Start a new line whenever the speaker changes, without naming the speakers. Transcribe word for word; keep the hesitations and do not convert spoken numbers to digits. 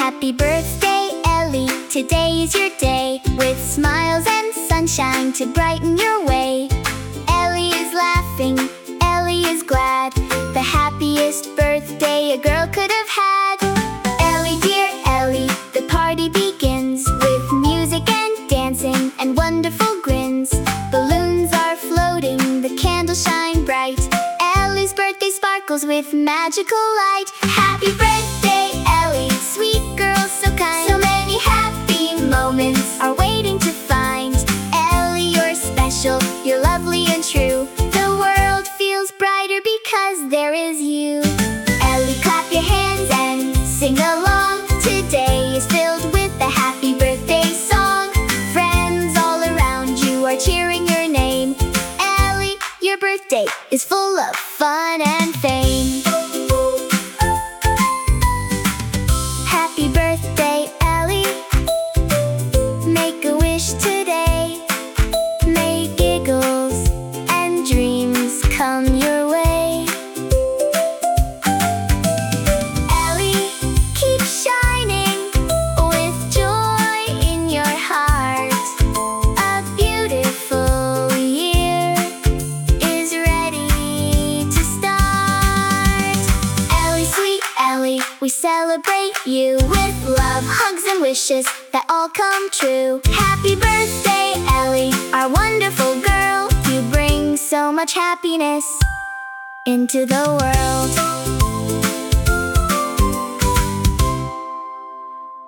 Happy birthday, Ellie, today is your day, with smiles and sunshine to brighten your way. Ellie is laughing, Ellie is glad, the happiest birthday a girl could have had. Ellie, dear Ellie, the party begins, with music and dancing and wonderful grins. Balloons are floating, the candles shine bright, Ellie's birthday sparkles with magical light. Happy birthday, Ellie, sweet girl so kind. So many happy moments are waiting to find. Ellie, you're special, you're lovely and true. The world feels brighter because there is you. Ellie, clap your hands and sing along. Today is filled with a happy birthday song. Friends all around you are cheering your name. Ellie, your birthday is full of fun and fame. Happy birthday, Ellie, make a wish today. May giggles and dreams come your way. Ellie, keep shining with joy in your heart. A beautiful year is ready to start. Ellie, sweet Ellie, we celebrate you with love, hugs and wishes that all come true. Happy birthday, Ellie, our wonderful girl. You bring so much happiness into the world.